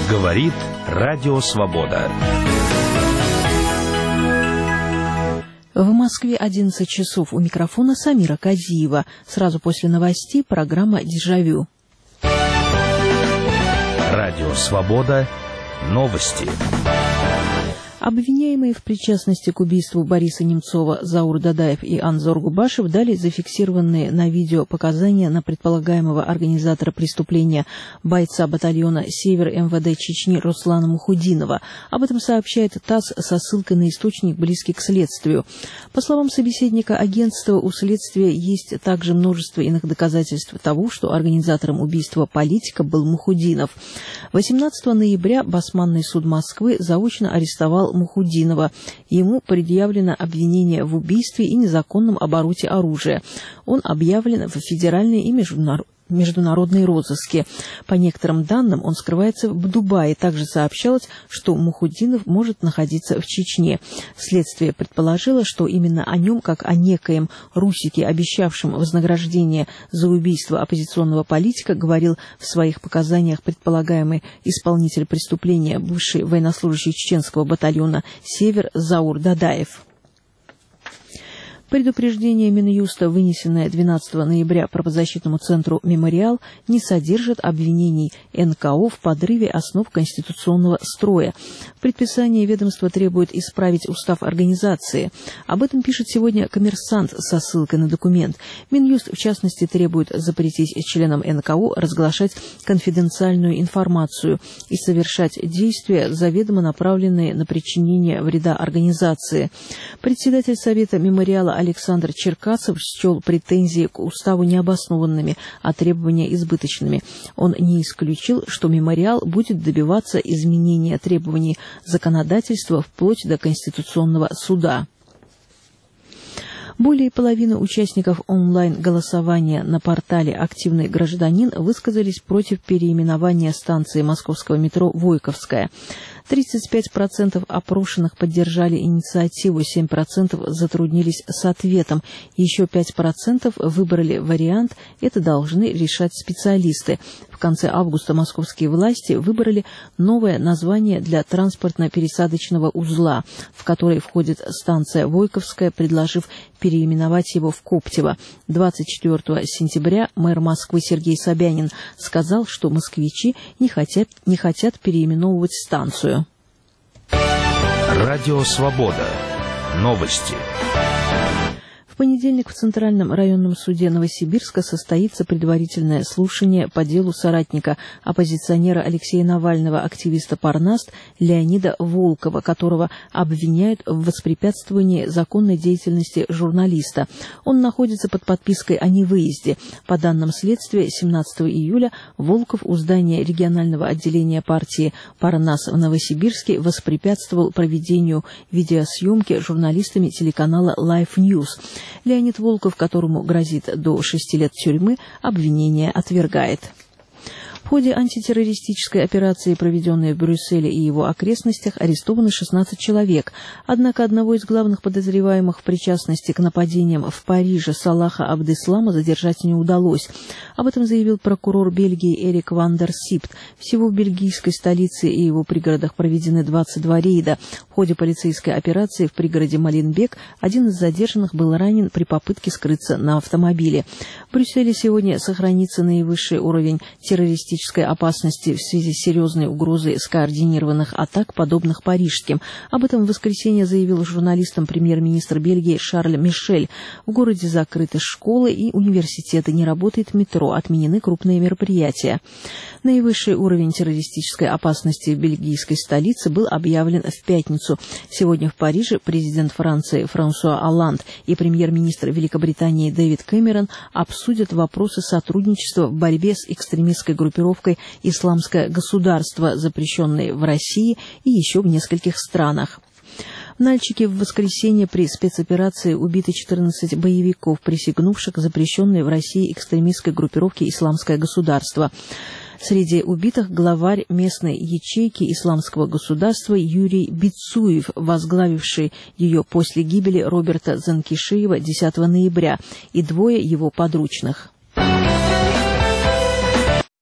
Говорит Радио Свобода. В Москве 11 часов. У микрофона Самира Казиева. Сразу после новостей программа «Дежавю». Радио Свобода. Новости. Обвиняемые в причастности к убийству Бориса Немцова Заур Дадаев и Анзор Губашев дали зафиксированные на видео показания на предполагаемого организатора преступления, бойца батальона «Север» МВД Чечни Руслана Мухудинова. Об этом сообщает ТАСС со ссылкой на источник, близкий к следствию. По словам собеседника агентства, у следствия есть также множество иных доказательств того, что организатором убийства политика был Мухудинов. 18 ноября Басманный суд Москвы заочно арестовал Мухудинова. Ему предъявлено обвинение в убийстве и незаконном обороте оружия. Он объявлен в федеральные и международные розыски. По некоторым данным, он скрывается в Дубае. Также сообщалось, что Мухудинов может находиться в Чечне. Следствие предположило, что именно о нем, как о некоем Русике, обещавшем вознаграждение за убийство оппозиционного политика, говорил в своих показаниях предполагаемый исполнитель преступления, бывший военнослужащий чеченского батальона «Север» Заур Дадаев. Предупреждение Минюста, вынесенное 12 ноября правозащитному центру «Мемориал», не содержит обвинений НКО в подрыве основ конституционного строя. В предписании ведомство требует исправить устав организации. Об этом пишет сегодня «Коммерсант» со ссылкой на документ. Минюст, в частности, требует запретить членам НКО разглашать конфиденциальную информацию и совершать действия, заведомо направленные на причинение вреда организации. Председатель Совета «Мемориала» Александр Черкасов счел претензии к уставу необоснованными, а требования избыточными. Он не исключил, что «Мемориал» будет добиваться изменения требований законодательства вплоть до Конституционного суда. Более половины участников онлайн-голосования на портале «Активный гражданин» высказались против переименования станции московского метро «Войковская». 35% опрошенных поддержали инициативу, 7% затруднились с ответом. Еще 5% выбрали вариант «это должны решать специалисты». В конце августа московские власти выбрали новое название для транспортно-пересадочного узла, в который входит станция Войковская, предложив переименовать его в Коптево. 24 сентября мэр Москвы Сергей Собянин сказал, что москвичи не хотят переименовывать станцию. Радио Свобода. Новости. В понедельник в Центральном районном суде Новосибирска состоится предварительное слушание по делу соратника оппозиционера Алексея Навального, активиста Парнаст Леонида Волкова, которого обвиняют в воспрепятствовании законной деятельности журналиста. Он находится под подпиской о невыезде. По данным следствия, 17 июля Волков у здания регионального отделения партии Парнас в Новосибирске воспрепятствовал проведению видеосъемки журналистами телеканала Life News. Леонид Волков, которому грозит до 6 лет тюрьмы, обвинение отвергает. В ходе антитеррористической операции, проведенной в Брюсселе и его окрестностях, арестованы 16 человек. Однако одного из главных подозреваемых в причастности к нападениям в Париже Салаха Абдеслама задержать не удалось. Об этом заявил прокурор Бельгии Эрик ван дер Сипт. Всего в бельгийской столице и его пригородах проведены 22 рейда. В ходе полицейской операции в пригороде Маленбек один из задержанных был ранен при попытке скрыться на автомобиле. В Брюсселе сегодня сохранится наивысший уровень террористической опасности в связи с серьезной угрозой скоординированных атак, подобных парижским. Об этом в воскресенье заявил журналистам премьер-министр Бельгии Шарль Мишель. В городе закрыты школы и университеты, не работает метро, отменены крупные мероприятия. Наивысший уровень террористической опасности в бельгийской столице был объявлен в пятницу. Сегодня в Париже президент Франции Франсуа Олланд и премьер-министр Великобритании Дэвид Кэмерон обсудят вопросы сотрудничества в борьбе с экстремистской группировкой «Исламское государство», запрещенной в России и еще в нескольких странах. В Нальчике в воскресенье при спецоперации убиты 14 боевиков, присягнувших запрещенной в России экстремистской группировке «Исламское государство». Среди убитых главарь местной ячейки Исламского государства Юрий Бицуев, возглавивший ее после гибели Роберта Занкишиева 10 ноября, и двое его подручных.